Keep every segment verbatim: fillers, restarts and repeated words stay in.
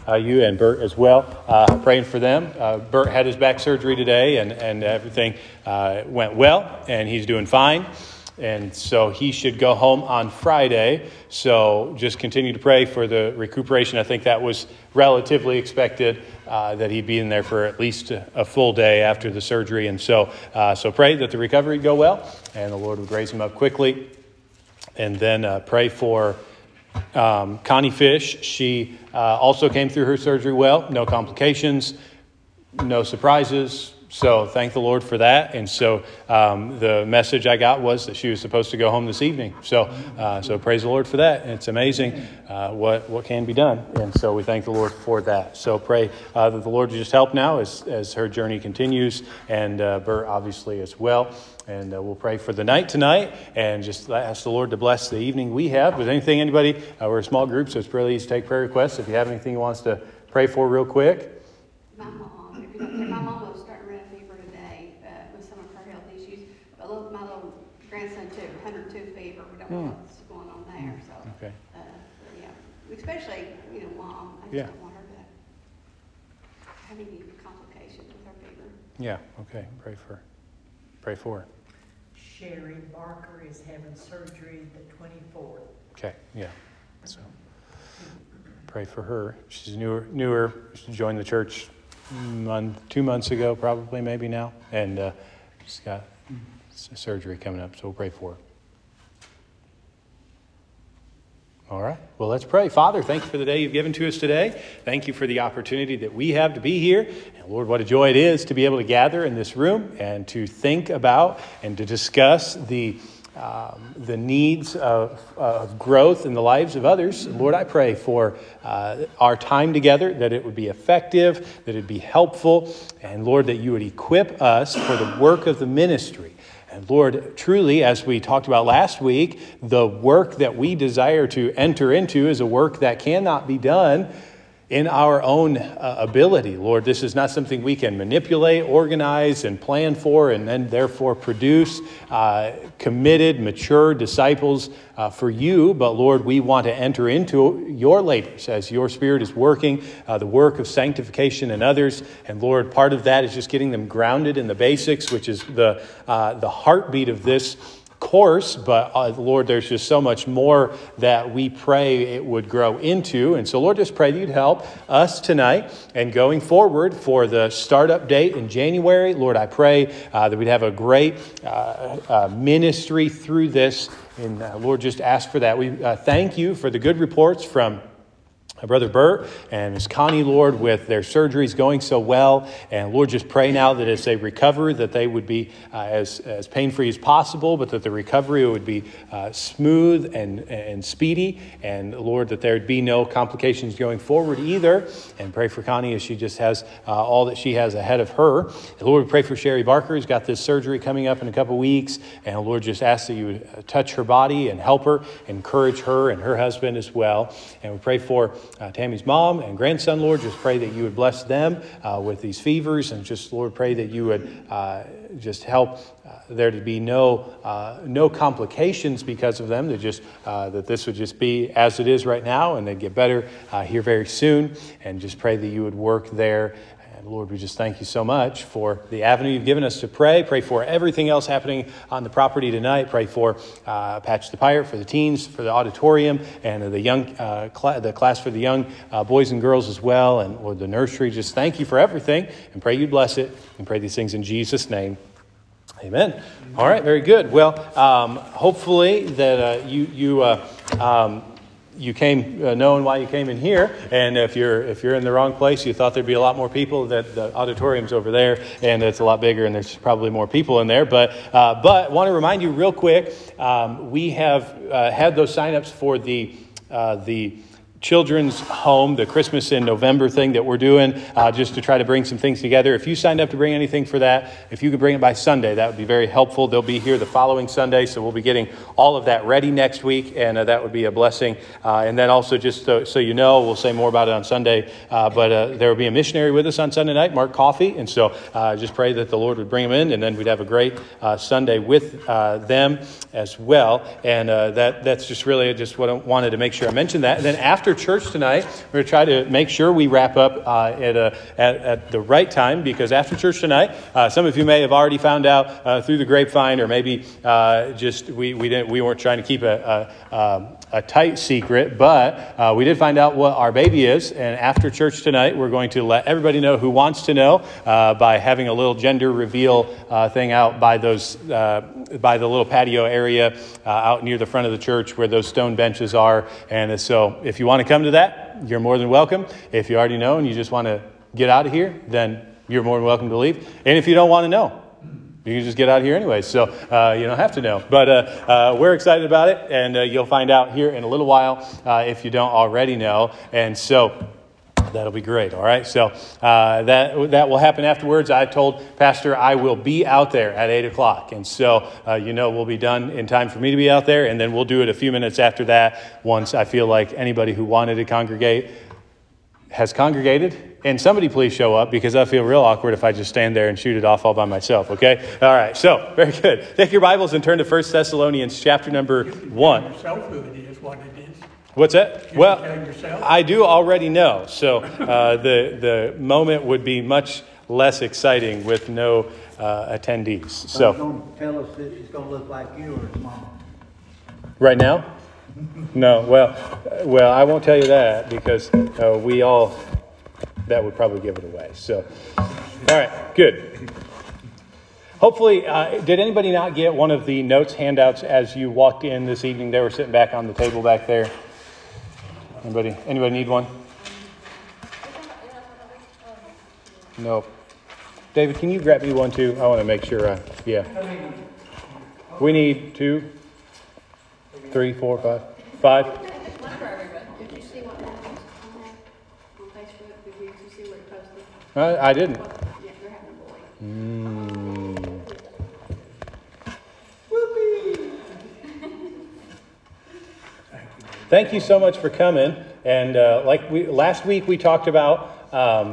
uh, you and Bert as well, uh, praying for them. Uh, Bert had his back surgery today, and, and everything uh, went well, and he's doing fine. And so he should go home on Friday. So just continue to pray for the recuperation. I think that was relatively expected, uh, that he'd be in there for at least a, a full day after the surgery. And so uh, so pray that the recovery go well and the Lord would raise him up quickly. And then uh, pray for um, Connie Fish. She uh, also came through her surgery well. No complications, no surprises. So thank the Lord for that. And so um, the message I got was that she was supposed to go home this evening. So uh, so praise the Lord for that. And it's amazing uh, what what can be done. And so we thank the Lord for that. So pray uh, that the Lord just help now as, as her journey continues. And uh, Bert obviously as well. And uh, we'll pray for the night tonight and just ask the Lord to bless the evening we have. With anything, anybody, uh, we're a small group, so it's really easy to take prayer requests. If you have anything you want us to pray for real quick. My mom, if you don't care, my mom was starting to run a fever today uh, with some of her health issues. But little, my little grandson too, one hundred two fever. We don't know Hmm. what's going on there. So, Okay. uh, but yeah, especially, you know, mom. I just Yeah. don't want her to have any complications with her fever. Yeah, okay. Pray for, pray for her. Sherry Barker is having surgery the twenty-fourth. Okay, yeah. So pray for her. She's newer, newer. She joined the church month, two months ago, probably, maybe now. And uh, she's got surgery coming up, so we'll pray for her. All right. Well, let's pray. Father, thank you for the day you've given to us today. Thank you for the opportunity that we have to be here. And Lord, what a joy it is to be able to gather in this room and to think about and to discuss the um, the needs of, of growth in the lives of others. And Lord, I pray for uh, our time together, that it would be effective, that it would be helpful, and Lord, that you would equip us for the work of the ministry. And Lord, truly, as we talked about last week, the work that we desire to enter into is a work that cannot be done in our own uh, ability. Lord, this is not something we can manipulate, organize, and plan for, and then therefore produce uh, committed, mature disciples uh, for you. But Lord, we want to enter into your labors as your Spirit is working, uh, the work of sanctification in others. And Lord, part of that is just getting them grounded in the basics, which is the uh, the heartbeat of this course, but uh, Lord, there's just so much more that we pray it would grow into. And so, Lord, just pray that you'd help us tonight and going forward for the startup date in January. Lord, I pray uh, that we'd have a great uh, uh, ministry through this. And uh, Lord, just ask for that. We uh, thank you for the good reports from my brother Bert and Miss Connie, Lord, with their surgeries going so well. And Lord, just pray now that as they recover, that they would be uh, as, as pain-free as possible, but that the recovery would be uh, smooth and, and speedy. And Lord, that there would be no complications going forward either. And pray for Connie as she just has uh, all that she has ahead of her. And Lord, we pray for Sherry Barker, who's got this surgery coming up in a couple weeks. And Lord, just ask that you would touch her body and help her, encourage her and her husband as well. And we pray for Uh, Tammy's mom and grandson, Lord, just pray that you would bless them uh, with these fevers, and just, Lord, pray that you would uh, just help uh, there to be no uh, no complications because of them, that just uh, that this would just be as it is right now, and they'd get better uh, here very soon, and just pray that you would work there. And Lord, we just thank you so much for the avenue you've given us to pray. Pray for everything else happening on the property tonight. Pray for uh, Patch the Pirate, for the teens, for the auditorium, and the young uh, cl- the class for the young uh, boys and girls as well, and Lord, the nursery. Just thank you for everything, and pray you bless it, and pray these things in Jesus' name. Amen. All right, very good. Well, um, hopefully that uh, you you. Uh, um, You came uh, knowing why you came in here, and if you're if you're in the wrong place, you thought there'd be a lot more people. That the auditorium's over there, and it's a lot bigger, and there's probably more people in there. But uh, but want to remind you real quick, um, we have uh, had those signups for the uh, the. children's home, the Christmas in November thing that we're doing, uh, just to try to bring some things together. If you signed up to bring anything for that, if you could bring it by Sunday, that would be very helpful. They'll be here the following Sunday, so we'll be getting all of that ready next week, and uh, that would be a blessing. Uh, and then also, just so, so you know, we'll say more about it on Sunday, uh, but uh, there will be a missionary with us on Sunday night, Mark Coffey, and so uh, just pray that the Lord would bring him in, and then we'd have a great uh, Sunday with uh, them as well. And uh, that that's just really just what I wanted to make sure I mentioned that. And then after after church tonight, we're going to try to make sure we wrap up uh, at, a, at, at the right time, because after church tonight, uh, some of you may have already found out uh, through the grapevine, or maybe uh, just we we didn't we weren't trying to keep a, a, a, a tight secret, but uh, we did find out what our baby is. And after church tonight, we're going to let everybody know who wants to know uh, by having a little gender reveal uh, thing out by those uh, by the little patio area uh, out near the front of the church where those stone benches are. And so if you want to come to that, you're more than welcome. If you already know and you just want to get out of here, then you're more than welcome to leave. And if you don't want to know, you can just get out of here anyway. So uh, you don't have to know. But uh, uh, we're excited about it, and uh, you'll find out here in a little while uh, if you don't already know. And so that'll be great. All right. So uh, that that will happen afterwards. I told Pastor I will be out there at eight o'clock. And so, uh, you know, we'll be done in time for me to be out there. And then we'll do it a few minutes after that, once I feel like anybody who wanted to congregate has congregated. And somebody please show up, because I feel real awkward if I just stand there and shoot it off all by myself. Okay. All right. So very good. Take your Bibles and turn to First Thessalonians chapter number one. Yourself who it is, what it is. What's that? You Well, can tell yourself. I do already know. So uh, the the moment would be much less exciting with no uh, attendees. So Going to tell us that it's going to look like you or his mama. right now, no. Well, uh, well, I won't tell you that, because uh, we all that would probably give it away. So, all right, good. Hopefully, uh, did anybody not get one of the notes handouts as you walked in this evening? They were sitting back on the table back there. Anybody? Anybody need one? No. David, can you grab me one too? I want to make sure. I, yeah. We need two, three, four, five, five. One for everybody. Did you see what happened on Facebook? Did you, did you see what he posted? I, I didn't. Yeah, they're having a boy. Mm. Thank you so much for coming. And uh, like we last week, we talked about um,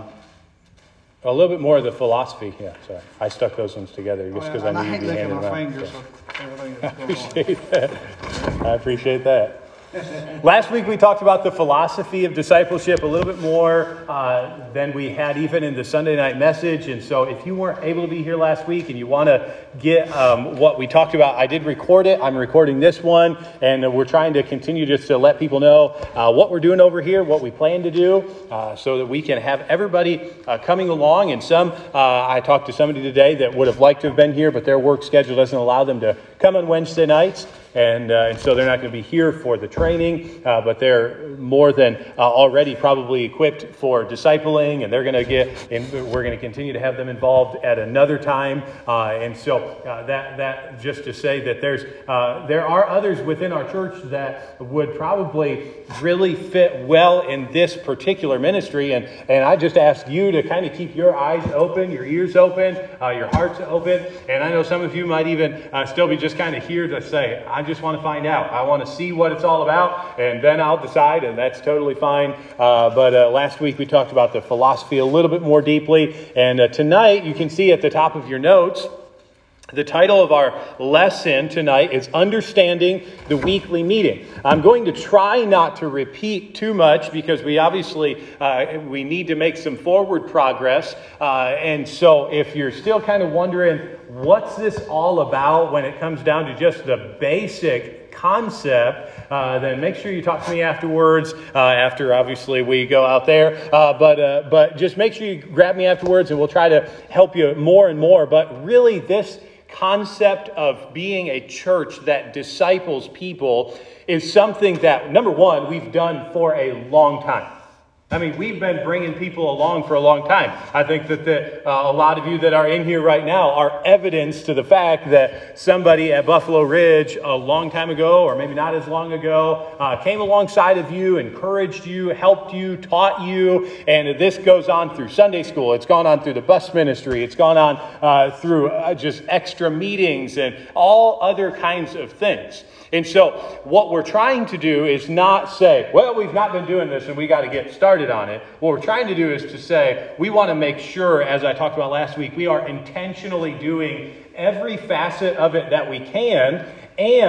a little bit more of the philosophy. Yeah, sorry, I stuck those ones together just because Well, I knew and you'd be I hate handing licking them my out. fingers So. of everything I that's going on. appreciate that. I appreciate that. Last week we talked about the philosophy of discipleship a little bit more uh, than we had even in the Sunday night message. And so if you weren't able to be here last week and you want to get um, what we talked about, I did record it. I'm recording this one, and we're trying to continue just to let people know uh, what we're doing over here, what we plan to do, uh, so that we can have everybody uh, coming along. And some, uh, I talked to somebody today that would have liked to have been here, but their work schedule doesn't allow them to come on Wednesday nights. And, uh, and so they're not going to be here for the training, uh, but they're more than uh, already probably equipped for discipling, and they're going to get, and we're going to continue to have them involved at another time. Uh, and so uh, that that just to say that there's uh, there are others within our church that would probably really fit well in this particular ministry, and and I just ask you to kind of keep your eyes open, your ears open, uh, your hearts open. And I know some of you might even uh, still be just kind of here to say, I just want to find out. I want to see what it's all about, and then I'll decide, and that's totally fine. Uh, but uh, last week we talked about the philosophy a little bit more deeply, and uh, tonight you can see at the top of your notes, the title of our lesson tonight is Understanding the Weekly Meeting. I'm going to try not to repeat too much, because we obviously uh, we need to make some forward progress. Uh, and so if you're still kind of wondering, what's this all about when it comes down to just the basic concept, uh, then make sure you talk to me afterwards, uh, after obviously we go out there. Uh, but uh, but just make sure you grab me afterwards, and we'll try to help you more and more. But really, this concept of being a church that disciples people is something that, number one, we've done for a long time. I mean, we've been bringing people along for a long time. I think that the, uh, a lot of you that are in here right now are evidence to the fact that somebody at Buffalo Ridge a long time ago, or maybe not as long ago, uh, came alongside of you, encouraged you, helped you, taught you. And this goes on through Sunday school. It's gone on through the bus ministry. It's gone on uh, through uh, just extra meetings and all other kinds of things. And so what we're trying to do is not say, well, we've not been doing this and we got to get started on it. What we're trying to do is to say, we want to make sure, as I talked about last week, we are intentionally doing every facet of it that we can. And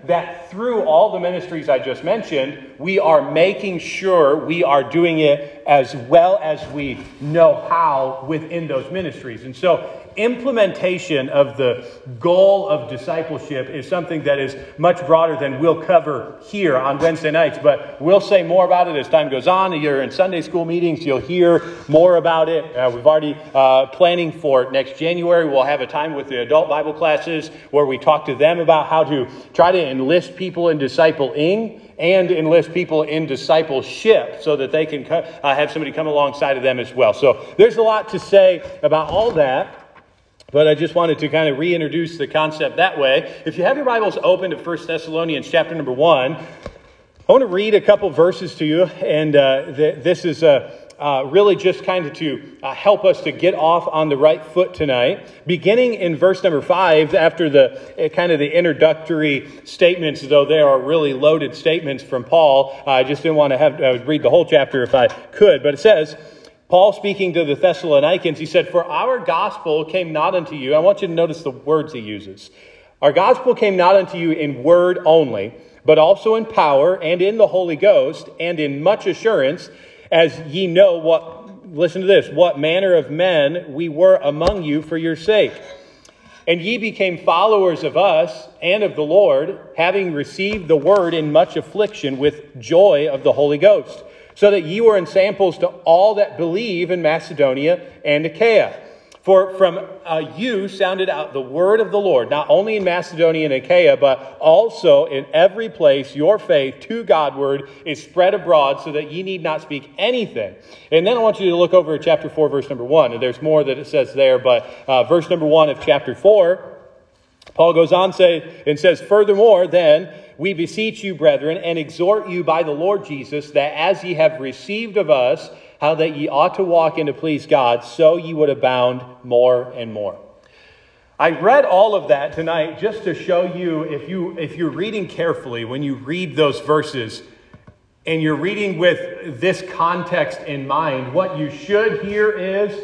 that through all the ministries I just mentioned, we are making sure we are doing it as well as we know how within those ministries. And so implementation of the goal of discipleship is something that is much broader than we'll cover here on Wednesday nights, but we'll say more about it as time goes on. You're in Sunday school meetings, you'll hear more about it. Uh, we've already uh, planning for next January. We'll have a time with the adult Bible classes where we talk to them about how to try to enlist people in discipling and enlist people in discipleship so that they can co- uh, have somebody come alongside of them as well. So there's a lot to say about all that. But I just wanted to kind of reintroduce the concept that way. If you have your Bibles open to First Thessalonians chapter number one, I want to read a couple verses to you. And uh, th- this is uh, uh, really just kind of to uh, help us to get off on the right foot tonight. Beginning in verse number five, after the uh, kind of the introductory statements, though they are really loaded statements from Paul. Uh, I just didn't want to have uh, read the whole chapter if I could. But it says, Paul speaking to the Thessalonians, he said, "For our gospel came not unto you." I want you to notice the words he uses. "Our gospel came not unto you in word only, but also in power and in the Holy Ghost and in much assurance, as ye know what," listen to this, "what manner of men we were among you for your sake. And ye became followers of us and of the Lord, having received the word in much affliction with joy of the Holy Ghost, so that ye were ensamples to all that believe in Macedonia and Achaia. For from uh, you sounded out the word of the Lord, not only in Macedonia and Achaia, but also in every place your faith to Godward is spread abroad, so that ye need not speak anything." And then I want you to look over at chapter four, verse number one. And there's more that it says there, but uh, verse number one of chapter four, Paul goes on say, and says, "Furthermore, then, we beseech you, brethren, and exhort you by the Lord Jesus, that as ye have received of us, how that ye ought to walk and to please God, so ye would abound more and more." I read all of that tonight just to show you, if, you, if you're reading carefully, when you read those verses, and you're reading with this context in mind, what you should hear is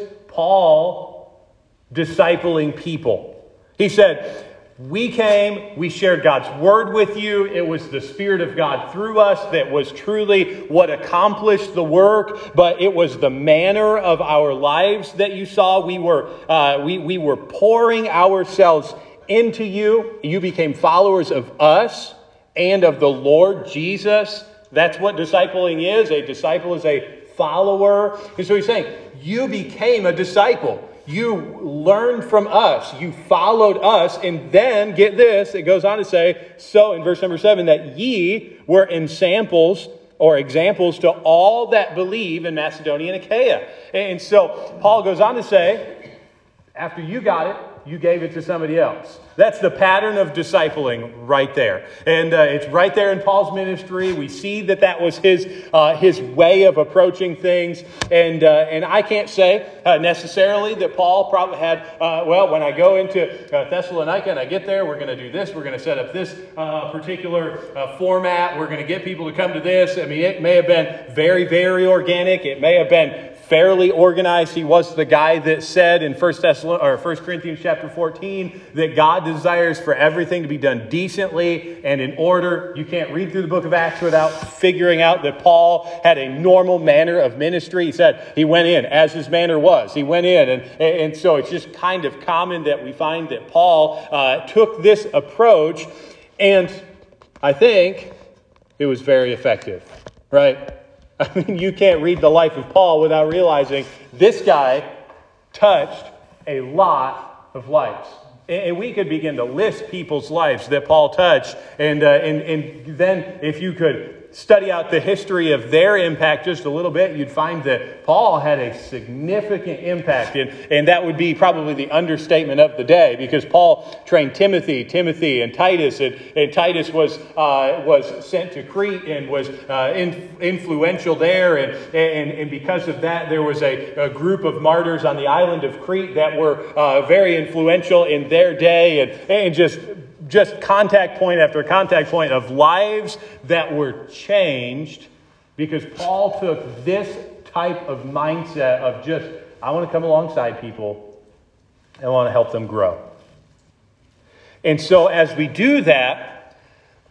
Paul discipling people. He said, "We came, we shared God's word with you. It was the Spirit of God through us that was truly what accomplished the work, but it was the manner of our lives that you saw. We were, uh, we, we were pouring ourselves into you. You became followers of us and of the Lord Jesus." That's what discipling is. A disciple is a follower. And so he's saying, you became a disciple. You learned from us. You followed us. And then, get this, it goes on to say, so in verse number seven, that ye were ensamples or examples to all that believe in Macedonia and Achaia. And so Paul goes on to say, after you got it, you gave it to somebody else. That's the pattern of discipling right there. And uh, it's right there in Paul's ministry. We see that that was his uh, his way of approaching things. And uh, and I can't say uh, necessarily that Paul probably had, uh, well, when I go into uh, Thessalonica and I get there, we're going to do this. We're going to set up this uh, particular uh, format. We're going to get people to come to this. I mean, it may have been very, very organic. It may have been fairly organized. He was the guy that said in First Thessalonians or First Corinthians chapter fourteen that God desires for everything to be done decently and in order. You can't read through the book of Acts without figuring out that Paul had a normal manner of ministry. He said he went in as his manner was. He went in, and, and so it's just kind of common that we find that Paul uh, took this approach, and I think it was very effective, right? I mean, you can't read the life of Paul without realizing this guy touched a lot of lives. And we could begin to list people's lives that Paul touched. And, uh, and, and then if you could study out the history of their impact just a little bit, you'd find that Paul had a significant impact. And, and that would be probably the understatement of the day, because Paul trained Timothy, Timothy and Titus. And, and Titus was uh, was sent to Crete and was uh, in, influential there. And, and, and because of that, there was a, a group of martyrs on the island of Crete that were uh, very influential in their day. And, and just... Just contact point after contact point of lives that were changed because Paul took this type of mindset of just, I want to come alongside people and I want to help them grow. And so as we do that,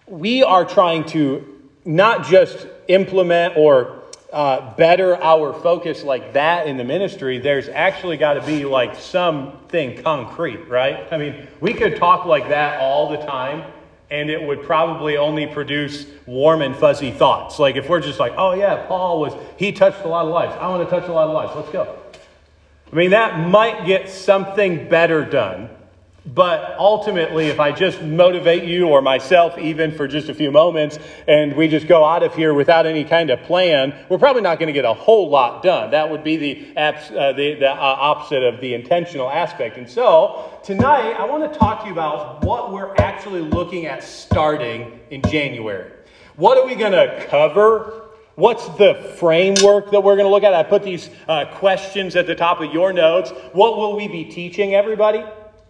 we are trying to not just implement or uh, better our focus like that in the ministry. There's actually got to be like something concrete, right? I mean, we could talk like that all the time, and it would probably only produce warm and fuzzy thoughts. Like if we're just like, oh yeah, Paul was, he touched a lot of lives. I want to touch a lot of lives. Let's go. I mean, that might get something better done. But ultimately, if I just motivate you or myself even for just a few moments and we just go out of here without any kind of plan, we're probably not going to get a whole lot done. That would be the, abs- uh, the, the uh, opposite of the intentional aspect. And so tonight, I want to talk to you about what we're actually looking at starting in January. What are we going to cover? What's the framework that we're going to look at? I put these uh, questions at the top of your notes. What will we be teaching everybody?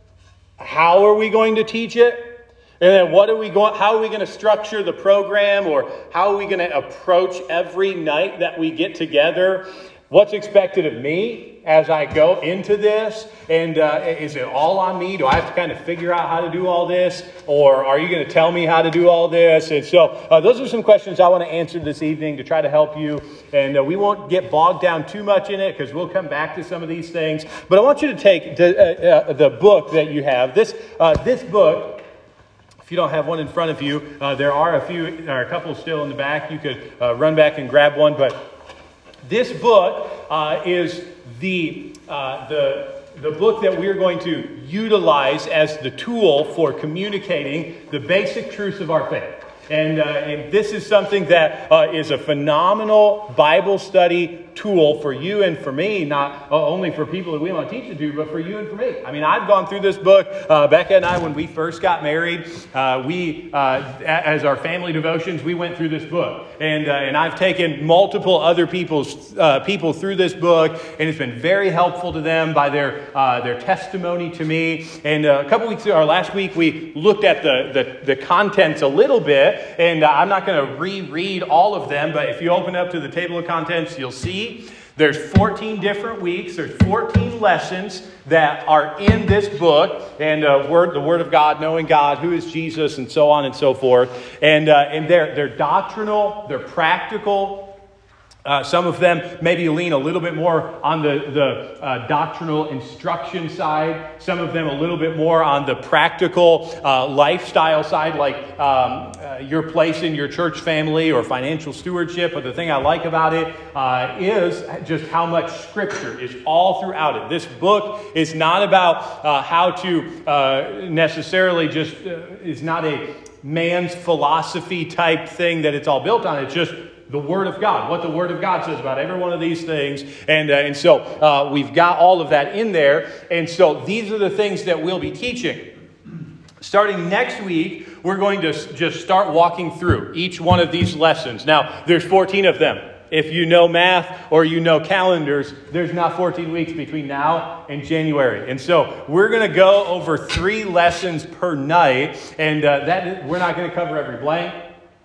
How are we going to teach it? And then what are we going, how are we going to structure the program, or how are we going to approach every night that we get together? What's expected of me as I go into this? And uh, is it all on me? Do I have to kind of figure out how to do all this? Or are you going to tell me how to do all this? And so uh, those are some questions I want to answer this evening to try to help you. And uh, we won't get bogged down too much in it because we'll come back to some of these things. But I want you to take the, uh, uh, the book that you have. This, uh, this book, if you don't have one in front of you, uh, there are a few, or a couple still in the back. You could uh, run back and grab one. But this book uh, is the, uh, the, the book that we're going to utilize as the tool for communicating the basic truths of our faith. And, uh, and this is something that uh, is a phenomenal Bible study tool for you and for me, not only for people that we want to teach to do, but for you and for me. I mean, I've gone through this book. Uh, Becca and I, when we first got married, uh, we, uh, as our family devotions, we went through this book. And uh, and I've taken multiple other people's uh, people through this book, and it's been very helpful to them by their uh, their testimony to me. And uh, a couple weeks ago, or last week, we looked at the the, the contents a little bit. And uh, I'm not going to reread all of them, but if you open up to the table of contents, you'll see there's fourteen different weeks. There's fourteen lessons that are in this book, and uh, word, the Word of God, knowing God, who is Jesus, and so on and so forth. And uh, and they're they're doctrinal, they're practical. Uh, some of them maybe lean a little bit more on the, the uh, doctrinal instruction side. Some of them a little bit more on the practical uh, lifestyle side, like um, uh, your place in your church family or financial stewardship. But the thing I like about it uh, is just how much Scripture is all throughout it. This book is not about uh, how to uh, necessarily just, uh, is not a man's philosophy type thing that it's all built on. It's just the Word of God, what the Word of God says about every one of these things. And, uh, and so uh, we've got all of that in there. And so these are the things that we'll be teaching. Starting next week, we're going to just start walking through each one of these lessons. Now, there's fourteen of them. If you know math or you know calendars, there's not fourteen weeks between now and January. And so we're going to go over three lessons per night. And uh, that we're not going to cover every blank.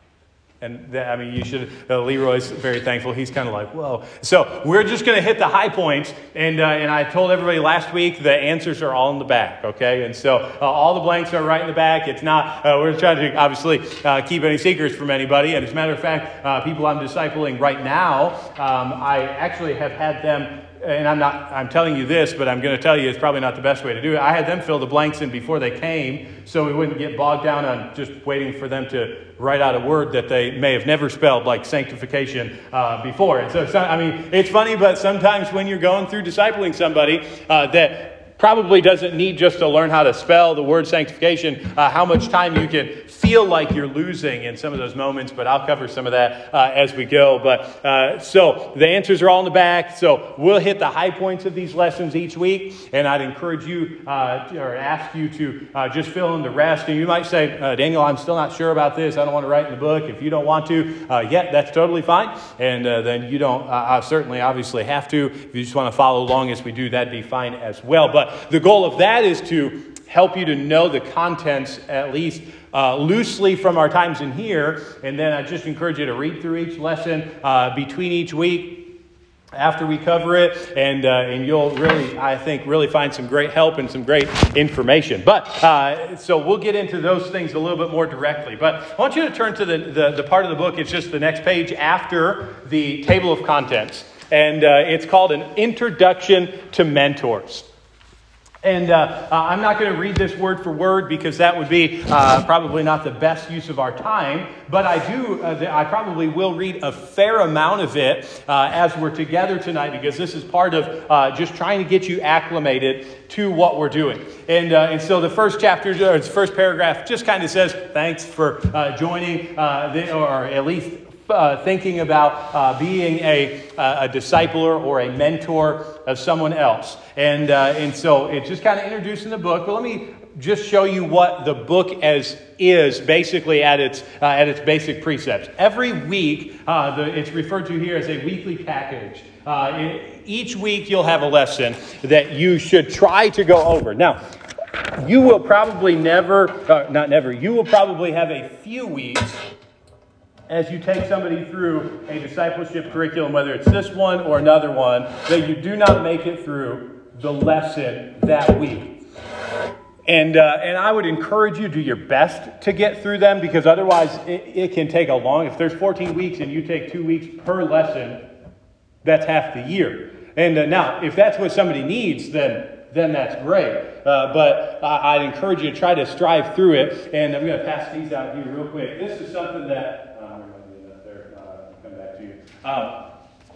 And that, I mean, you should, uh, Leroy's very thankful. He's kind of like, whoa. So we're just going to hit the high points. And uh, and I told everybody last week the answers are all in the back, okay? And so uh, all the blanks are right in the back. It's not, uh, we're trying to obviously uh, keep any secrets from anybody. And as a matter of fact, uh, people I'm discipling right now, um, I actually have had them, and I'm not, I'm telling you this, but I'm going to tell you it's probably not the best way to do it. I had them fill the blanks in before they came so we wouldn't get bogged down on just waiting for them to write out a word that they may have never spelled, like sanctification, uh, before. And so, so, I mean, it's funny, but sometimes when you're going through discipling somebody uh, that probably doesn't need just to learn how to spell the word sanctification, uh, how much time you can feel like you're losing in some of those moments, but I'll cover some of that uh, as we go. But uh, so the answers are all in the back. So we'll hit the high points of these lessons each week, and I'd encourage you uh, or ask you to uh, just fill in the rest. And you might say, uh, Daniel, I'm still not sure about this. I don't want to write in the book. If you don't want to, uh, yeah, that's totally fine. And uh, then you don't uh, certainly obviously have to. If you just want to follow along as we do, that'd be fine as well. But the goal of that is to help you to know the contents, at least uh, loosely from our times in here. And then I just encourage you to read through each lesson uh, between each week. after we cover it, and uh, and you'll really, I think, really find some great help and some great information. But uh, so we'll get into those things a little bit more directly. But I want you to turn to the, the, the part of the book. It's just the next page after the table of contents. And uh, it's called An Introduction to Mentors. And uh, uh, I'm not going to read this word for word because that would be uh, probably not the best use of our time. But I do, uh, I probably will read a fair amount of it uh, as we're together tonight, because this is part of uh, just trying to get you acclimated to what we're doing. And uh, and so the first chapter, or the first paragraph, just kind of says, thanks for uh, joining, uh, the, or at least Uh, thinking about uh, being a, a discipler or a mentor of someone else. And uh, and so it's just kind of introducing the book. But let me just show you what the book as is basically at its uh, at its basic precepts. Every week, uh, the, it's referred to here as a weekly package. Uh, it, each week you'll have a lesson that you should try to go over. Now, you will probably never, uh, not never, you will probably have a few weeks as you take somebody through a discipleship curriculum, whether it's this one or another one, that you do not make it through the lesson that week. And uh, and I would encourage you to do your best to get through them, because otherwise it, it can take a long, if there's fourteen weeks and you take two weeks per lesson, that's half the year. And uh, now, if that's what somebody needs, then then that's great. Uh, but I, I'd encourage you to try to strive through it. And I'm going to pass these out here real quick. This is something that Um,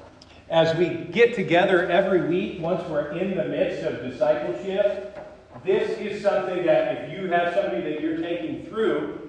as we get together every week, once we're in the midst of discipleship, this is something that if you have somebody that you're taking through,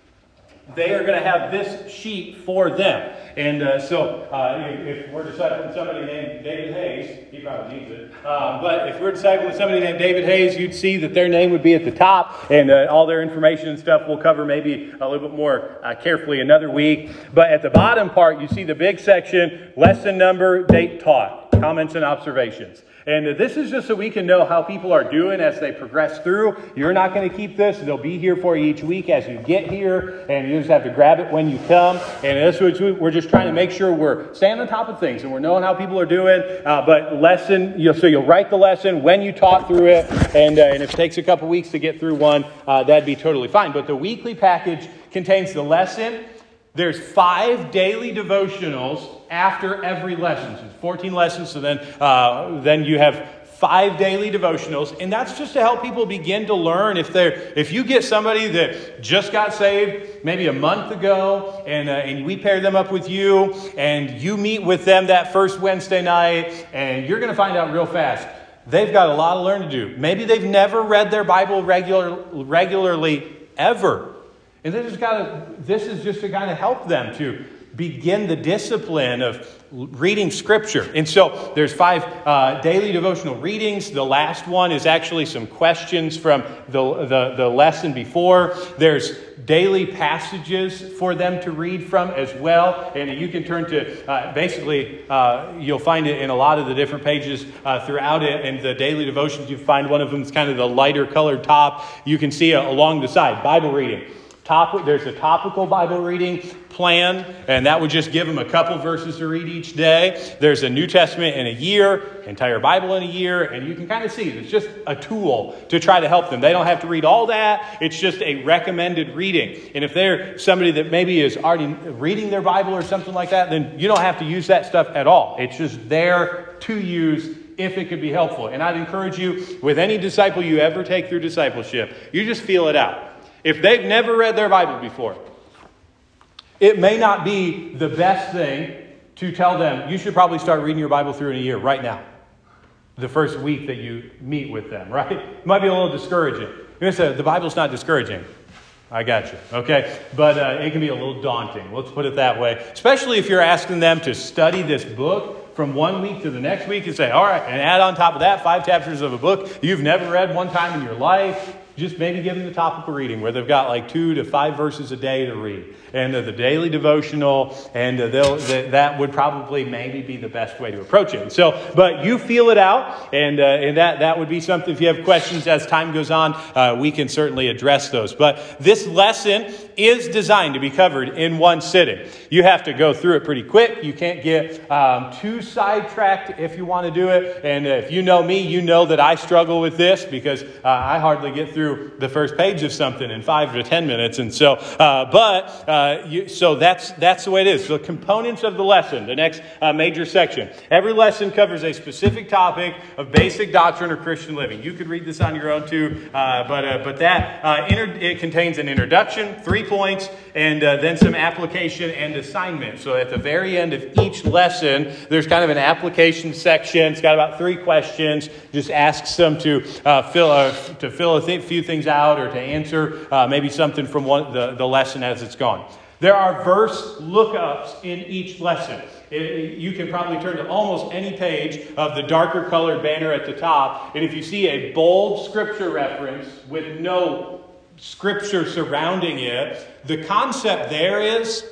they are going to have this sheet for them. And uh, so uh, if, if we're discipling somebody named David Hayes, he probably needs it. Um, but if we're discipling somebody named David Hayes, you'd see that their name would be at the top, and uh, all their information and stuff we'll cover maybe a little bit more uh, carefully another week. But at the bottom part, you see the big section, lesson number, date taught, comments and observations. And this is just so we can know how people are doing as they progress through. You're not going to keep this. They'll be here for you each week as you get here, and you just have to grab it when you come. And this is, we're just trying to make sure we're staying on top of things and we're knowing how people are doing. Uh, but lesson, you'll, so you'll write the lesson when you taught through it, and, uh, and if it takes a couple weeks to get through one, uh, that'd be totally fine. But the weekly package contains the lesson. There's five daily devotionals after every lesson. So it's fourteen lessons, so then uh, then you have five daily devotionals, and that's just to help people begin to learn. If they're if you get somebody that just got saved maybe a month ago, and uh, and we pair them up with you, and you meet with them that first Wednesday night, and you're going to find out real fast they've got a lot to learn to do. Maybe they've never read their Bible regular regularly ever. And this is, kind of, this is just to kind of help them to begin the discipline of reading Scripture. And so there's five uh, daily devotional readings. The last one is actually some questions from the, the, the lesson before. There's daily passages for them to read from as well. And you can turn to, uh, basically, uh, you'll find it in a lot of the different pages uh, throughout it. And the daily devotions, you find one of them is kind of the lighter colored top. You can see uh, along the side, Bible reading. Top, there's a topical Bible reading plan, and that would just give them a couple verses to read each day. There's a New Testament in a year, entire Bible in a year, and you can kind of see it's just a tool to try to help them. They don't have to read all that. It's just a recommended reading. And if they're somebody that maybe is already reading their Bible or something like that, then you don't have to use that stuff at all. It's just there to use if it could be helpful. And I'd encourage you, with any disciple you ever take through discipleship, you just feel it out. If they've never read their Bible before, it may not be the best thing to tell them, you should probably start reading your Bible through in a year, right now. The first week that you meet with them, right? It might be a little discouraging. You're going to say, the Bible's not discouraging. I got you, okay? But uh, it can be a little daunting, let's put it that way. Especially if you're asking them to study this book from one week to the next week and say, all right, and add on top of that five chapters of a book you've never read one time in your life. just maybe give them the topical reading where they've got like two to five verses a day to read. And uh, the daily devotional, and uh, they'll, th- that would probably maybe be the best way to approach it. And so, but you feel it out, and uh, and that, that would be something. If you have questions as time goes on, uh, we can certainly address those. But this lesson is designed to be covered in one sitting. You have to go through it pretty quick. You can't get um, too sidetracked if you want to do it. And if you know me, you know that I struggle with this because uh, I hardly get through the first page of something in five to ten minutes. And so, uh, but uh, you, so that's that's the way it is. So components of the lesson, the next uh, major section. Every lesson covers a specific topic of basic doctrine or Christian living. You could read this on your own too, uh, but uh, but that uh, inter- it contains an introduction, three points, and uh, then some application and assignment. So at the very end of each lesson, there's kind of an application section. It's got about three questions. Just asks them to uh, fill uh, to fill a th- few things out or to answer uh, maybe something from one the, the lesson as it's gone. There are verse lookups in each lesson. It, it, you can probably turn to almost any page of the darker colored banner at the top, and if you see a bold scripture reference with no scripture surrounding it, the concept there is,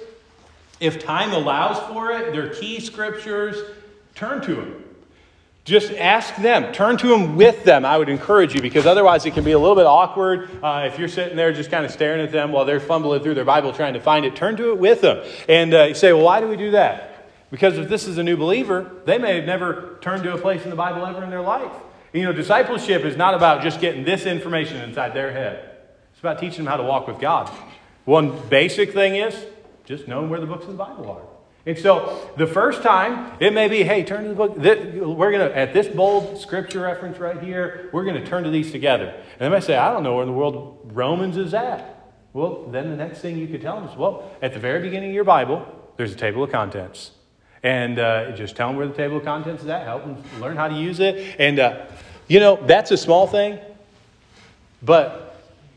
if time allows for it, they're key scriptures, turn to them. Just ask them. Turn to them with them, I would encourage you, because otherwise it can be a little bit awkward. Uh, if you're sitting there just kind of staring at them while they're fumbling through their Bible trying to find it, turn to it with them. And uh, you say, well, why do we do that? Because if this is a new believer, they may have never turned to a place in the Bible ever in their life. You know, discipleship is not about just getting this information inside their head. It's about teaching them how to walk with God. One basic thing is just knowing where the books of the Bible are. And so the first time, it may be, hey, turn to the book. We're going to, at this bold scripture reference right here, we're going to turn to these together. And they might say, I don't know where in the world Romans is at. Well, then the next thing you could tell them is, well, at the very beginning of your Bible, there's a table of contents. And uh, just tell them where the table of contents is at. Help them learn how to use it. And, uh, you know, that's a small thing. But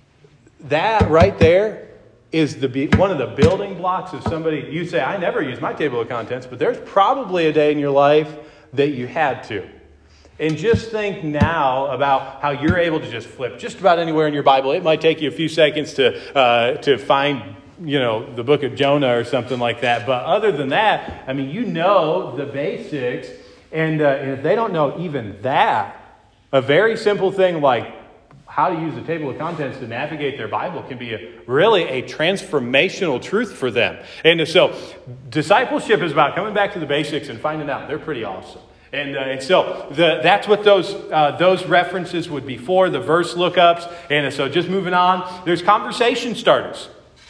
that right there is the one of the building blocks of somebody. You say, I never use my table of contents, but there's probably a day in your life that you had to. And just think now about how you're able to just flip just about anywhere in your Bible. It might take you a few seconds to uh, to find, you know, the book of Jonah or something like that. But other than that, I mean, you know the basics. And uh, if they don't know even that, a very simple thing like how to use the table of contents to navigate their Bible can be a, really a transformational truth for them. And so discipleship is about coming back to the basics and finding out they're pretty awesome. And, uh, and so the, that's what those uh, those references would be for, the verse lookups. And so just moving on, there's conversation starters.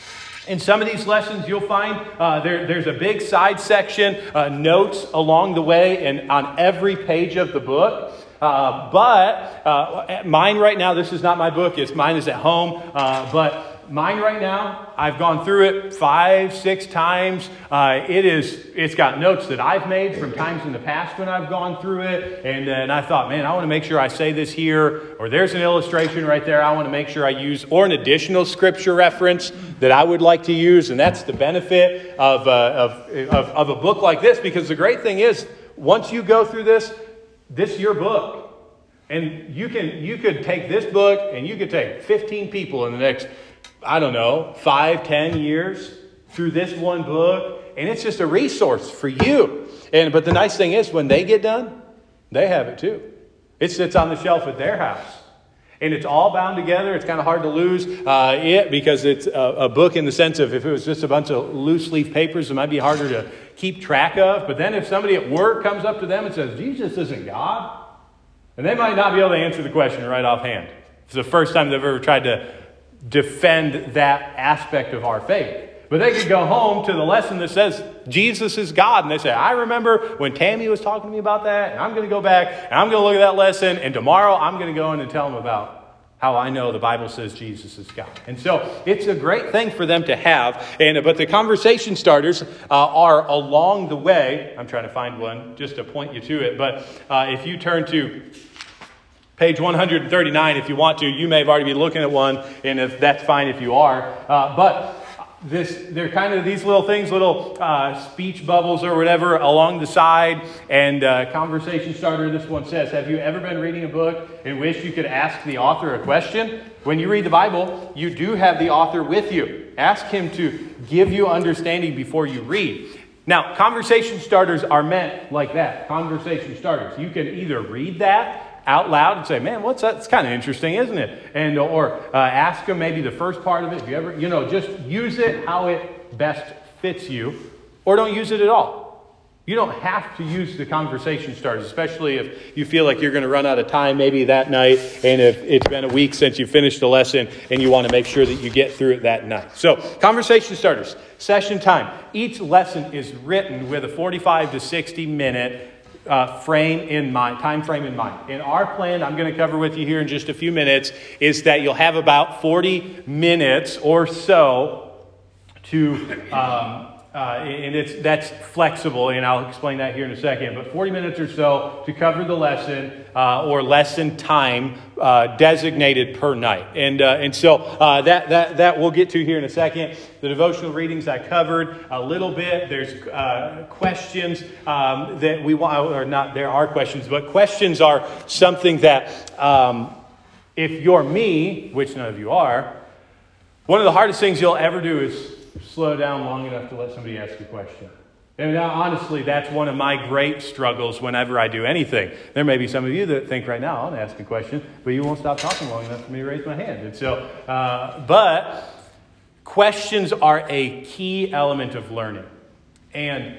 In some of these lessons, you'll find uh, there, there's a big side section, uh, notes along the way and on every page of the book. Uh, but uh, mine right now, this is not my book. It's mine is at home. Uh, but mine right now, I've gone through it five, six times. Uh, it is, it's got notes that I've made from times in the past when I've gone through it. And, and I thought, man, I want to make sure I say this here. Or there's an illustration right there. I want to make sure I use, or an additional scripture reference that I would like to use. And that's the benefit of, uh, of, of, of a book like this. Because the great thing is, once you go through this, this is your book. And you can you could take this book and you could take fifteen people in the next, I don't know, five, ten years through this one book. And it's just a resource for you. And but the nice thing is when they get done, they have it too. It sits on the shelf at their house. And it's all bound together. It's kind of hard to lose uh, it because it's a, a book in the sense of if it was just a bunch of loose leaf papers, it might be harder to keep track of. But then if somebody at work comes up to them and says, Jesus isn't God, and they might not be able to answer the question right offhand. It's the first time they've ever tried to defend that aspect of our faith. But they could go home to the lesson that says Jesus is God. And they say, I remember when Tammy was talking to me about that. And I'm going to go back and I'm going to look at that lesson. And tomorrow I'm going to go in and tell them about how I know the Bible says Jesus is God. And so it's a great thing for them to have. And but the conversation starters uh, are along the way. I'm trying to find one just to point you to it. But uh, if you turn to page one hundred thirty-nine, if you want to, you may have already been looking at one. And if that's fine if you are. Uh, but this, they're kind of these little things, little uh, speech bubbles or whatever along the side. And uh, conversation starter, this one says, have you ever been reading a book and wish you could ask the author a question? When you read the Bible, you do have the author with you. Ask him to give you understanding before you read. Now, conversation starters are meant like that. Conversation starters. You can either read that out loud and say, man, what's that? It's kind of interesting, isn't it? And or uh, ask them maybe the first part of it. If you ever, you know, just use it how it best fits you, or don't use it at all. You don't have to use the conversation starters, especially if you feel like you're going to run out of time maybe that night, and if it's been a week since you finished the lesson and you want to make sure that you get through it that night. So, conversation starters, session time. Each lesson is written with a forty-five to sixty minute Uh, frame in mind, time frame in mind. In our plan, I'm going to cover with you here in just a few minutes, is that you'll have about forty minutes or so to, um, uh, and it's that's flexible, and I'll explain that here in a second, but forty minutes or so to cover the lesson uh, or lesson time uh, designated per night. And uh, and so uh, that, that, that we'll get to here in a second. The devotional readings I covered a little bit. There's uh, questions um, that we want, or not, there are questions, but questions are something that um, if you're me, which none of you are, one of the hardest things you'll ever do is slow down long enough to let somebody ask a question. And now, honestly, that's one of my great struggles whenever I do anything. There may be some of you that think right now, I want to ask a question, but you won't stop talking long enough for me to raise my hand. And so, uh, but questions are a key element of learning. And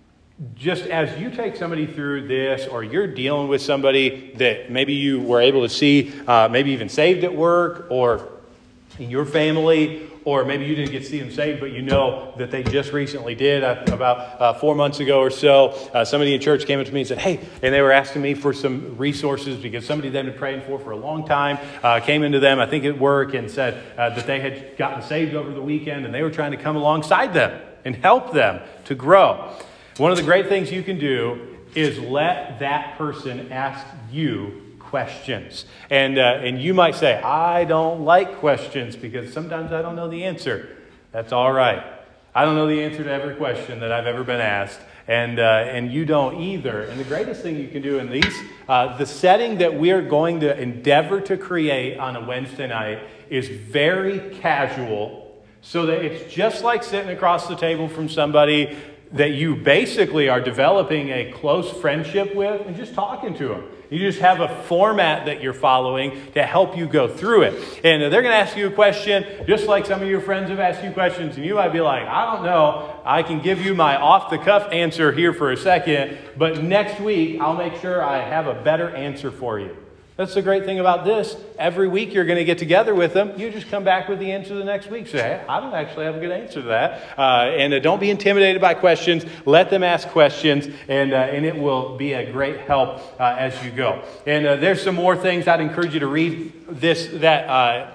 just as you take somebody through this, or you're dealing with somebody that maybe you were able to see, uh, maybe even saved at work, or in your family, or maybe you didn't get to see them saved, but you know that they just recently did. Uh, about uh, four months ago or so, uh, somebody in church came up to me and said, hey, and they were asking me for some resources because somebody they'd been praying for for a long time uh, came into them, I think at work, and said uh, that they had gotten saved over the weekend, and they were trying to come alongside them and help them to grow. One of the great things you can do is let that person ask you questions. And uh, and you might say, I don't like questions because sometimes I don't know the answer. That's all right. I don't know the answer to every question that I've ever been asked. And uh, and you don't either. And the greatest thing you can do in these, uh, the setting that we are going to endeavor to create on a Wednesday night is very casual, so that it's just like sitting across the table from somebody that you basically are developing a close friendship with and just talking to them. You just have a format that you're following to help you go through it. And they're going to ask you a question just like some of your friends have asked you questions. And you might be like, I don't know. I can give you my off-the-cuff answer here for a second. But next week, I'll make sure I have a better answer for you. That's the great thing about this. Every week you're going to get together with them. You just come back with the answer the next week. Say, hey, I don't actually have a good answer to that. Uh, and uh, don't be intimidated by questions. Let them ask questions, and uh, and it will be a great help uh, as you go. And uh, there's some more things I'd encourage you to read this, that, uh,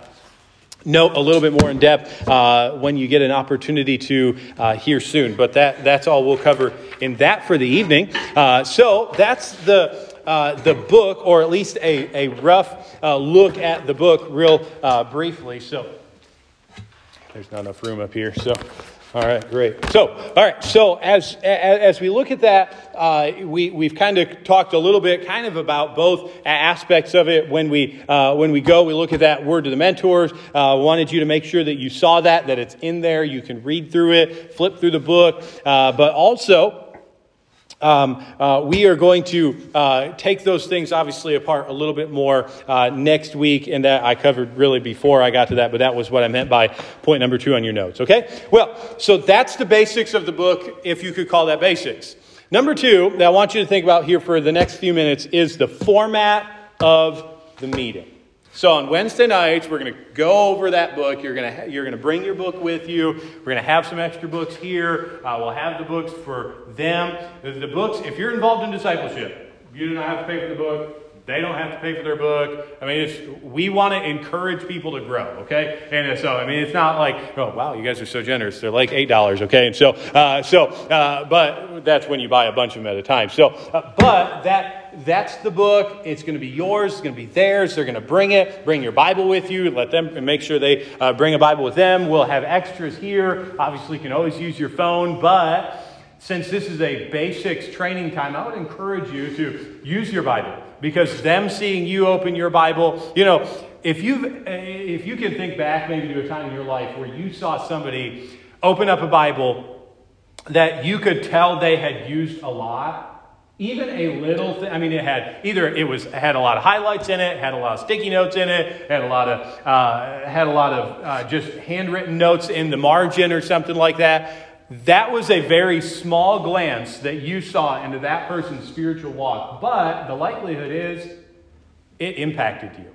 note a little bit more in depth uh, when you get an opportunity to uh, hear soon. But that that's all we'll cover in that for the evening. Uh, so that's the... Uh, the book, or at least a, a rough uh, look at the book real uh, briefly. So there's not enough room up here. So, all right, great. So, all right. So as as we look at that, uh, we we've kind of talked a little bit, kind of about both aspects of it. When we uh, when we go, we look at that word to the mentors. Uh, wanted you to make sure that you saw that that it's in there. You can read through it, flip through the book, uh, but also. Um, uh, we are going to uh, take those things obviously apart a little bit more uh, next week, and that I covered really before I got to that, but that was what I meant by point number two on your notes, okay? Well, so that's the basics of the book, if you could call that basics. Number two that I want you to think about here for the next few minutes is the format of the meeting. So on Wednesday nights, we're going to go over that book. You're going to ha- you're going to bring your book with you. We're going to have some extra books here. Uh, we'll have the books for them. The, the books, if you're involved in discipleship, you do not have to pay for the book. They don't have to pay for their book. I mean, it's, we want to encourage people to grow, okay? And so, I mean, it's not like, oh, wow, you guys are so generous. They're like eight dollars, okay? And so, uh, so, uh, but that's when you buy a bunch of them at a time. So, uh, but that that's the book. It's going to be yours. It's going to be theirs. They're going to bring it. Bring your Bible with you. Let them, and make sure they uh, bring a Bible with them. We'll have extras here. Obviously, you can always use your phone, but since this is a basics training time, I would encourage you to use your Bible, because them seeing you open your Bible, you know, if you if you can think back maybe to a time in your life where you saw somebody open up a Bible that you could tell they had used a lot, even a little thing. I mean, it had either it was it had a lot of highlights in it, had a lot of sticky notes in it, had a lot of uh, had a lot of uh, just handwritten notes in the margin or something like that. That was a very small glance that you saw into that person's spiritual walk. But the likelihood is it impacted you.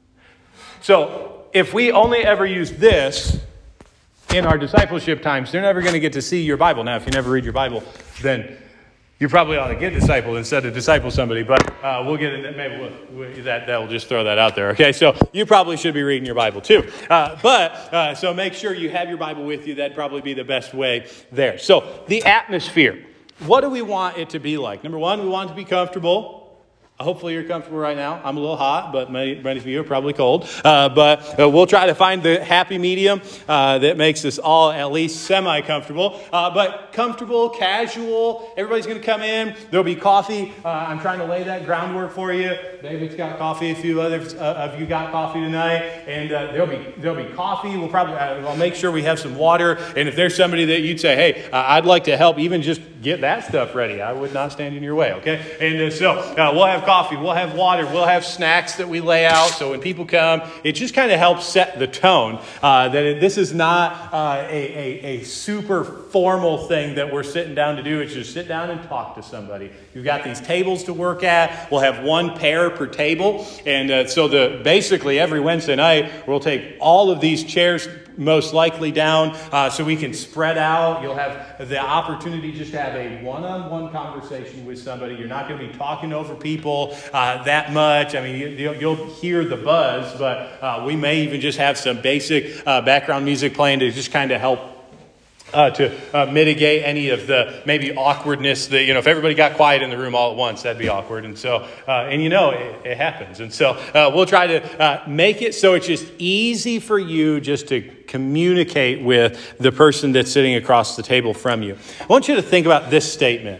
So if we only ever use this in our discipleship times, they're never going to get to see your Bible. Now, if you never read your Bible, then you probably ought to get discipled instead of disciple somebody, but uh, we'll get into maybe we'll, we'll, that that will just throw that out there. Okay, so you probably should be reading your Bible too, uh, but uh, so make sure you have your Bible with you. That'd probably be the best way there. So the atmosphere. What do we want it to be like? Number one, we want it to be comfortable. Hopefully you're comfortable right now. I'm a little hot, but many, many of you are probably cold. Uh, but uh, we'll try to find the happy medium uh, that makes us all at least semi-comfortable. Uh, but comfortable, casual. Everybody's going to come in. There'll be coffee. Uh, I'm trying to lay that groundwork for you. David's got coffee. A few others uh, of you got coffee tonight, and uh, there'll be there'll be coffee. We'll probably uh, I'll make sure we have some water. And if there's somebody that you'd say, hey, uh, I'd like to help, even just get that stuff ready, I would not stand in your way. Okay, and uh, so uh, we'll have coffee, we'll have water, we'll have snacks that we lay out, so when people come, it just kind of helps set the tone uh, that it, this is not uh, a, a, a super formal thing that we're sitting down to do. It's just sit down and talk to somebody. You've got these tables to work at. We'll have one pair per table, and uh, so the basically every Wednesday night we'll take all of these chairs most likely down uh, so we can spread out. You'll have the opportunity just to have a one-on-one conversation with somebody. You're not going to be talking over people uh, that much. I mean, you, you'll hear the buzz, but uh, we may even just have some basic uh, background music playing to just kind of help Uh, to uh, mitigate any of the maybe awkwardness that, you know, if everybody got quiet in the room all at once, that'd be awkward. And so, uh, and you know, it, it happens. And so uh, we'll try to uh, make it so it's just easy for you just to communicate with the person that's sitting across the table from you. I want you to think about this statement.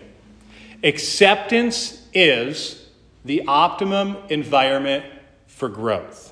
Acceptance is the optimum environment for growth.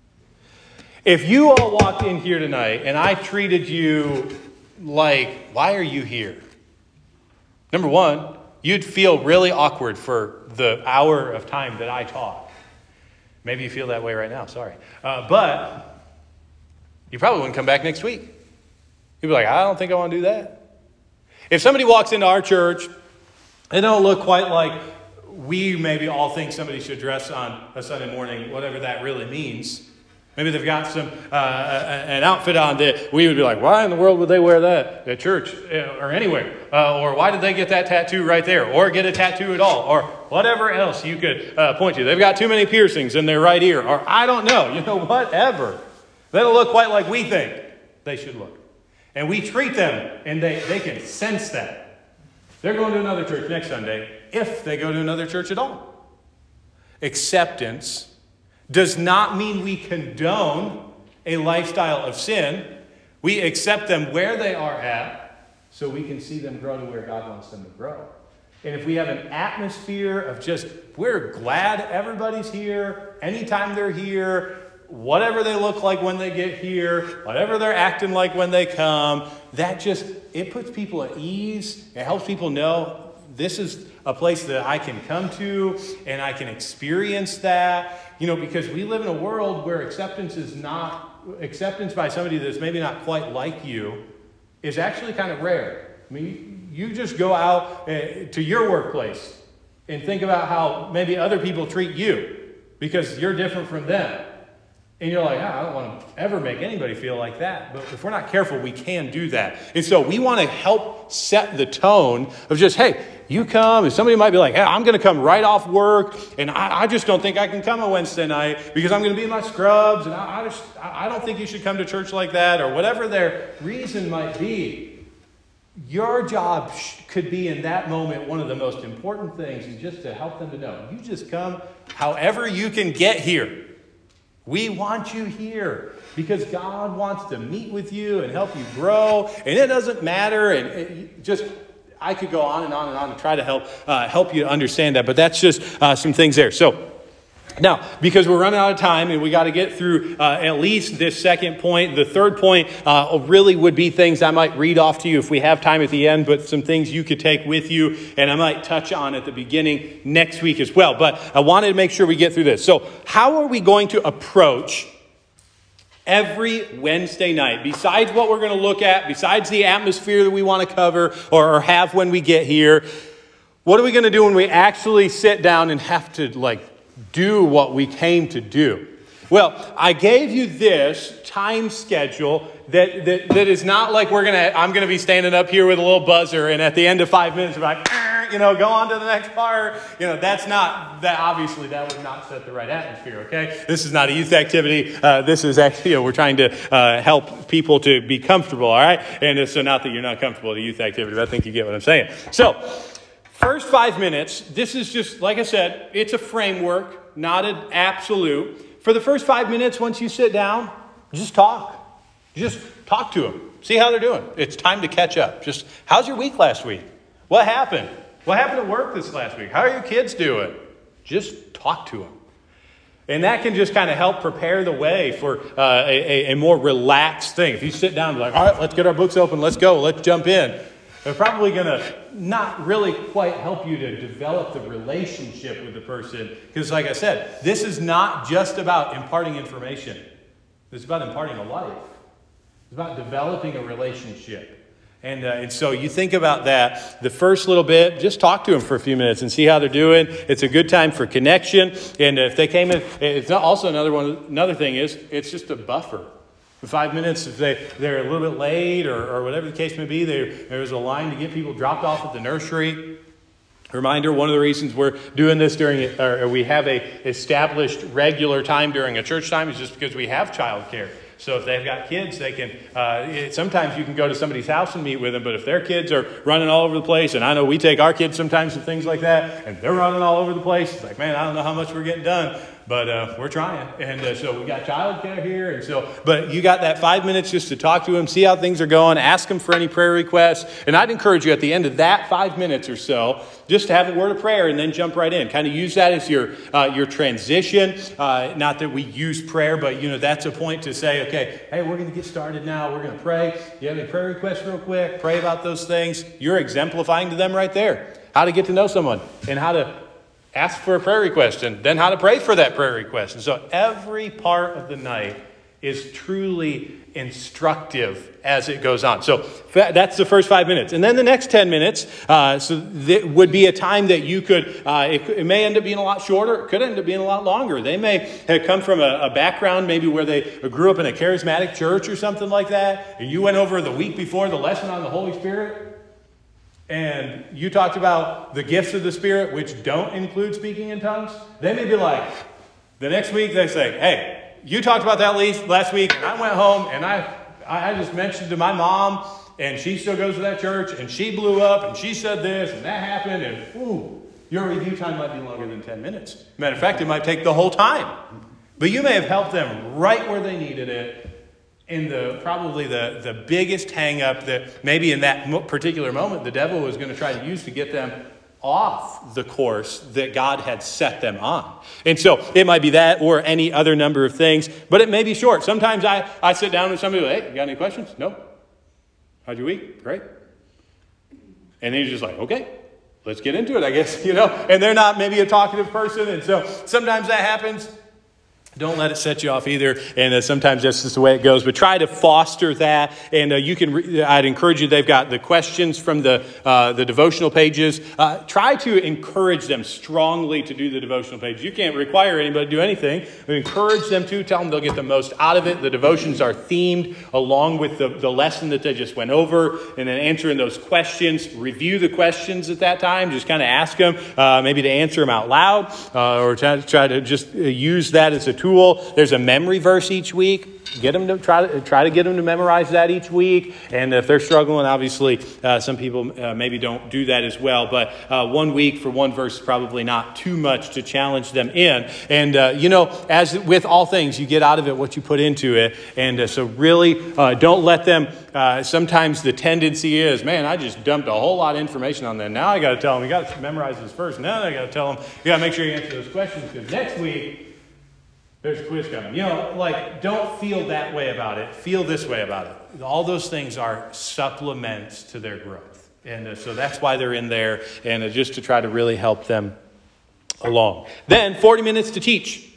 If you all walked in here tonight and I treated you like, why are you here? Number one, you'd feel really awkward for the hour of time that I talk. Maybe you feel that way right now, sorry. Uh, but you probably wouldn't come back next week. You'd be like, I don't think I want to do that. If somebody walks into our church, they don't look quite like we maybe all think somebody should dress on a Sunday morning, whatever that really means. Maybe they've got some uh, an outfit on that we would be like, why in the world would they wear that at church or anywhere? Uh, or why did they get that tattoo right there? Or get a tattoo at all? Or whatever else you could uh, point to. They've got too many piercings in their right ear. Or I don't know. You know, whatever. They don't look quite like we think they should look. And we treat them, and they, they can sense that. They're going to another church next Sunday, if they go to another church at all. Acceptance does not mean we condone a lifestyle of sin. We accept them where they are at so we can see them grow to where God wants them to grow. And if we have an atmosphere of just, we're glad everybody's here, anytime they're here, whatever they look like when they get here, whatever they're acting like when they come, that just, it puts people at ease. It helps people know this is a place that I can come to and I can experience that. You know, because we live in a world where acceptance is not, acceptance by somebody that's maybe not quite like you is actually kind of rare. I mean, you just go out uh, to your workplace and think about how maybe other people treat you because you're different from them. And you're like, oh, I don't want to ever make anybody feel like that. But if we're not careful, we can do that. And so we want to help set the tone of just, hey, you come. And somebody might be like, hey, I'm going to come right off work. And I, I just don't think I can come on Wednesday night because I'm going to be in my scrubs. And I, I just, I don't think you should come to church like that, or whatever their reason might be. Your job could be in that moment one of the most important things, is just to help them to know. You just come however you can get here. We want you here because God wants to meet with you and help you grow. And it doesn't matter. And it just, I could go on and on and on and try to help uh, help you understand that. But that's just uh, some things there. So now, because we're running out of time and we got to get through uh, at least this second point, the third point uh, really would be things I might read off to you if we have time at the end, but some things you could take with you and I might touch on at the beginning next week as well. But I wanted to make sure we get through this. So how are we going to approach every Wednesday night, besides what we're going to look at, besides the atmosphere that we want to cover or, or have when we get here? What are we going to do when we actually sit down and have to like do what we came to do? Well, I gave you this time schedule that, that, that is not like we're gonna. I'm gonna be standing up here with a little buzzer, and at the end of five minutes, we're like, you know, go on to the next part. You know, that's not that. Obviously, that would not set the right atmosphere. Okay, this is not a youth activity. Uh, this is actually, you know, we're trying to uh, help people to be comfortable. All right, and so not that you're not comfortable at a youth activity, but I think you get what I'm saying. So, first five minutes. This is just like I said. It's a framework, not an absolute. For the first five minutes, once you sit down, just talk. Just talk to them. See how they're doing. It's time to catch up. Just, how's your week last week? What happened? What happened at work this last week? How are your kids doing? Just talk to them. And that can just kind of help prepare the way for uh, a, a more relaxed thing. If you sit down and be like, all right, let's get our books open. Let's go. Let's jump in. They're probably going to not really quite help you to develop the relationship with the person. Because like I said, this is not just about imparting information. It's about imparting a life. It's about developing a relationship. And, uh, and so you think about that, the first little bit, just talk to them for a few minutes and see how they're doing. It's a good time for connection. And if they came in, it's not also another one, another thing is, it's just a buffer. For five minutes, if they, they're a little bit late or, or whatever the case may be, there, there's a line to get people dropped off at the nursery. Reminder, one of the reasons we're doing this during, or we have a established regular time during a church time is just because we have childcare. So if they've got kids, they can, uh, it, sometimes you can go to somebody's house and meet with them, but if their kids are running all over the place, and I know we take our kids sometimes to things like that, and they're running all over the place, it's like, man, I don't know how much we're getting done. But uh, we're trying. And uh, so we got childcare here. And so, but you got that five minutes just to talk to them, see how things are going, ask them for any prayer requests. And I'd encourage you at the end of that five minutes or so, just to have a word of prayer and then jump right in. Kind of use that as your uh, your transition. Uh, not that we use prayer, but, you know, that's a point to say, okay, hey, we're going to get started now. We're going to pray. You have any prayer requests real quick? Pray about those things. You're exemplifying to them right there how to get to know someone and how to ask for a prayer request, and then how to pray for that prayer request. And so every part of the night is truly instructive as it goes on. So that's the first five minutes. And then the next ten minutes, uh, so that would be a time that you could, uh, it, it may end up being a lot shorter. It could end up being a lot longer. They may have come from a, a background maybe where they grew up in a charismatic church or something like that. And you went over the week before the lesson on the Holy Spirit. And you talked about the gifts of the Spirit, which don't include speaking in tongues. They may be like, the next week they say, hey, you talked about that last week, and I went home, and I, I just mentioned to my mom, and she still goes to that church, and she blew up, and she said this, and that happened, and ooh, your review time might be longer than ten minutes. Matter of fact, it might take the whole time. But you may have helped them right where they needed it. In the probably the, the biggest hang up that maybe in that particular moment the devil was going to try to use to get them off the course that God had set them on. And so it might be that or any other number of things, but it may be short. Sometimes I, I sit down with somebody, hey, you got any questions? No. How'd your week? Great. And then you're just like, okay, let's get into it, I guess, you know, and they're not maybe a talkative person. And so sometimes that happens. Don't let it set you off either, and uh, sometimes that's just the way it goes. But try to foster that, and uh, you can. Re- I'd encourage you. They've got the questions from the uh, the devotional pages. Uh, try to encourage them strongly to do the devotional pages. You can't require anybody to do anything, but encourage them to. Tell them they'll get the most out of it. The devotions are themed along with the, the lesson that they just went over, and then answering those questions. Review the questions at that time. Just kind of ask them, uh, maybe to answer them out loud, uh, or try, try to just use that as a tool. There's a memory verse each week. Get them to try to try to get them to memorize that each week. And if they're struggling, obviously, uh, some people uh, maybe don't do that as well. But uh, one week for one verse is probably not too much to challenge them in. And, uh, you know, as with all things, you get out of it what you put into it. And uh, so really uh, don't let them. Uh, sometimes the tendency is, man, I just dumped a whole lot of information on them. Now I got to tell them, you got to memorize this first. Now I got to tell them, you got to make sure you answer those questions because next week, there's a quiz coming. You know, like, don't feel that way about it. Feel this way about it. All those things are supplements to their growth. And uh, so that's why they're in there, and uh, just to try to really help them along. Then, forty minutes to teach.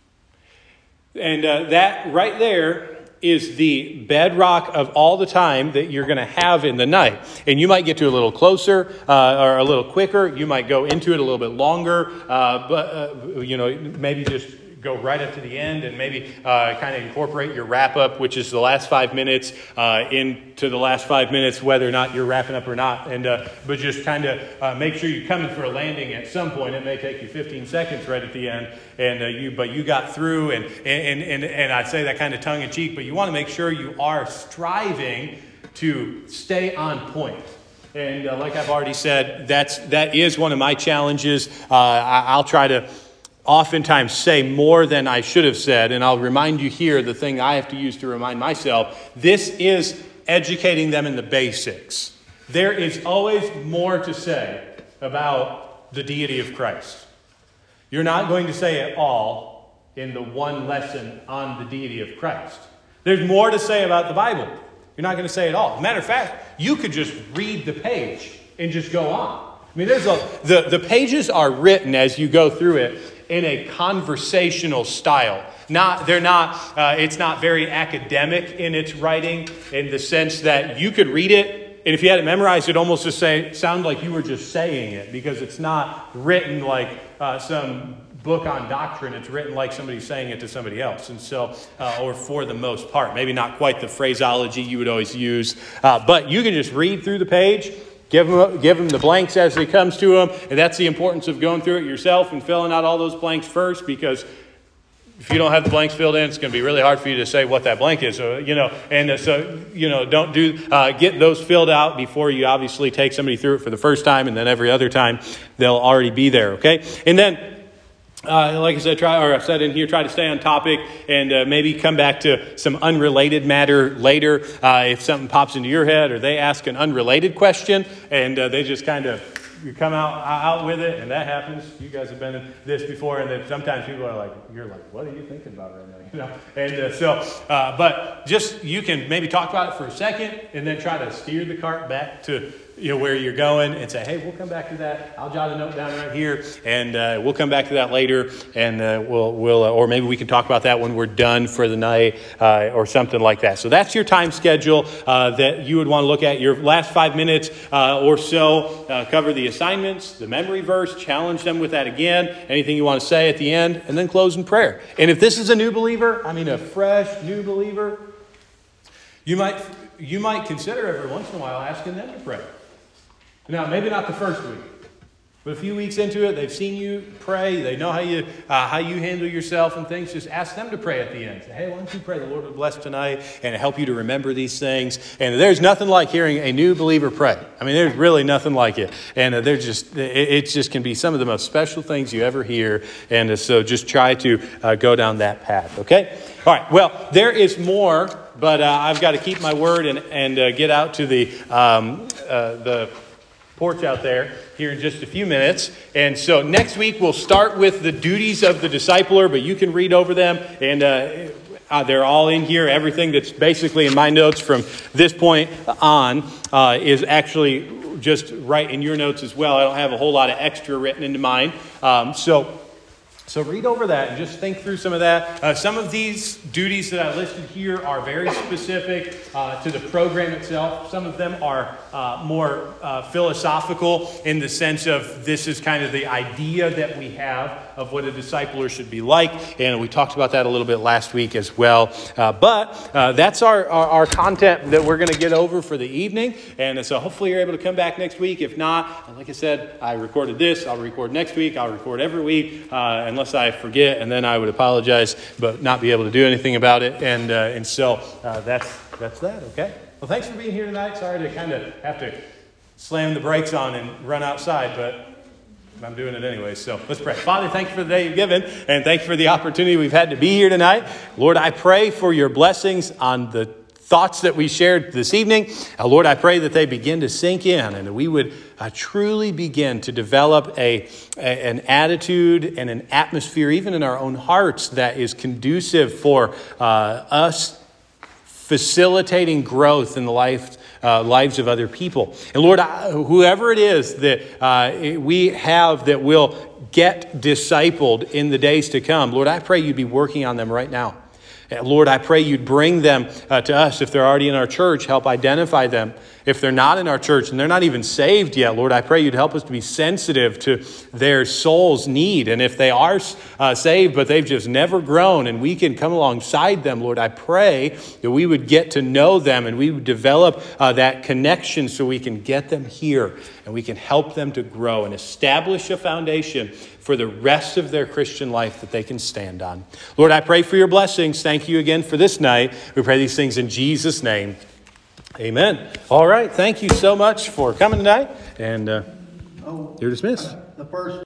And uh, that right there is the bedrock of all the time that you're going to have in the night. And you might get to a little closer uh, or a little quicker. You might go into it a little bit longer. Uh, but, uh, you know, maybe just go right up to the end and maybe uh, kind of incorporate your wrap up, which is the last five minutes uh, into the last five minutes, whether or not you're wrapping up or not. And uh, but just kind of uh, make sure you're coming for a landing at some point. It may take you fifteen seconds right at the end, and uh, you but you got through. And and and and I say that kind of tongue in cheek, but you want to make sure you are striving to stay on point. And uh, like I've already said, that's that is one of my challenges. Uh, I, I'll try to oftentimes say more than I should have said, and I'll remind you here the thing I have to use to remind myself. This is educating them in the basics. There is always more to say about the deity of Christ. You're not going to say it all in the one lesson on the deity of Christ. There's more to say about the Bible. You're not going to say it all. As a matter of fact, you could just read the page and just go on. I mean, there's a the, the pages are written as you go through it in a conversational style. Not, they're not, uh, it's not very academic in its writing in the sense that you could read it, and if you had it memorized, it'd almost just say, sound like you were just saying it, because it's not written like uh, some book on doctrine. It's written like somebody saying it to somebody else. And so, uh, or for the most part, maybe not quite the phraseology you would always use, uh, but you can just read through the page. Give them, give them the blanks as it comes to them. And that's the importance of going through it yourself and filling out all those blanks first, because if you don't have the blanks filled in, it's going to be really hard for you to say what that blank is. So, you know, and uh, so, you know, don't do, uh, get those filled out before you obviously take somebody through it for the first time, and then every other time they'll already be there. Okay. And then, Uh, like I said, try, or I said in here, try to stay on topic and uh, maybe come back to some unrelated matter later. Uh, if something pops into your head or they ask an unrelated question and uh, they just kind of you come out out with it, and that happens. You guys have been in this before, and then sometimes people are like, you're like, what are you thinking about right now? You know, and uh, so, uh, but just you can maybe talk about it for a second and then try to steer the cart back to, you know, where you're going and say, hey, we'll come back to that. I'll jot a note down right here, and uh, we'll come back to that later, and uh, we'll, we'll uh, or maybe we can talk about that when we're done for the night uh, or something like that. So that's your time schedule uh, that you would want to look at. Your last five minutes uh, or so, uh, cover the assignments, the memory verse, challenge them with that again, anything you want to say at the end, and then close in prayer. And if this is a new believer, I mean a fresh new believer, you might you might consider every once in a while asking them to pray. Now, maybe not the first week, but a few weeks into it, they've seen you pray. They know how you uh, how you handle yourself and things. Just ask them to pray at the end. Say, hey, why don't you pray? The Lord will bless tonight and help you to remember these things. And there's nothing like hearing a new believer pray. I mean, there's really nothing like it. And uh, they're just it, it just can be some of the most special things you ever hear. And uh, so just try to uh, go down that path. Okay. All right. Well, there is more, but uh, I've got to keep my word and and uh, get out to the um, uh, the. porch out there here in just a few minutes. And so next week we'll start with the duties of the discipler, but you can read over them, and uh, uh, they're all in here. Everything that's basically in my notes from this point on uh, is actually just right in your notes as well. I don't have a whole lot of extra written into mine. Um, so So read over that and just think through some of that. Uh, some of these duties that I listed here are very specific uh, to the program itself. Some of them are uh, more uh, philosophical in the sense of this is kind of the idea that we have of what a discipler should be like. And we talked about that a little bit last week as well. Uh, but uh, that's our, our, our content that we're going to get over for the evening. And so hopefully you're able to come back next week. If not, like I said, I recorded this. I'll record next week. I'll record every week. Uh, unless I forget, and then I would apologize, but not be able to do anything about it. And uh, and so uh, that's that's that. Okay. Well, thanks for being here tonight. Sorry to kind of have to slam the brakes on and run outside, but I'm doing it anyway. So let's pray. Father, thank you for the day you've given, and thank you for the opportunity we've had to be here tonight. Lord, I pray for your blessings on the thoughts that we shared this evening. Uh, Lord, I pray that they begin to sink in and that we would uh, truly begin to develop a, a an attitude and an atmosphere, even in our own hearts, that is conducive for uh, us facilitating growth in the life, uh, lives of other people. And Lord, I, whoever it is that uh, we have that will get discipled in the days to come, Lord, I pray you'd be working on them right now. Lord, I pray you'd bring them uh, to us. If they're already in our church, help identify them. If they're not in our church and they're not even saved yet, Lord, I pray you'd help us to be sensitive to their soul's need. And if they are uh, saved, but they've just never grown and we can come alongside them, Lord, I pray that we would get to know them and we would develop uh, that connection so we can get them here and we can help them to grow and establish a foundation for the rest of their Christian life that they can stand on. Lord, I pray for your blessings. Thank you again for this night. We pray these things in Jesus' name. Amen. All right. Thank you so much for coming tonight. And uh, you're dismissed. The first